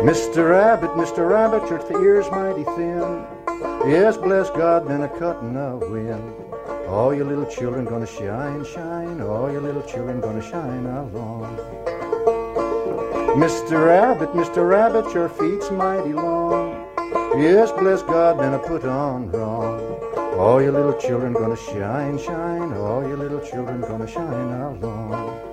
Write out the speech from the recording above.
Mr. Rabbit, your ears mighty thin. Yes, bless God, been a cutting of wind. All your little children gonna shine, shine. All your little children gonna shine along. Mr. Rabbit, your feet's mighty long. Yes, bless God, been a put on wrong. All your little children gonna shine, shine. All your little children gonna shine along.